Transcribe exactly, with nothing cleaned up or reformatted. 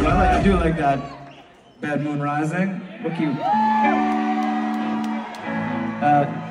I like. I do like that. Bad Moon Rising. Look you. Uh,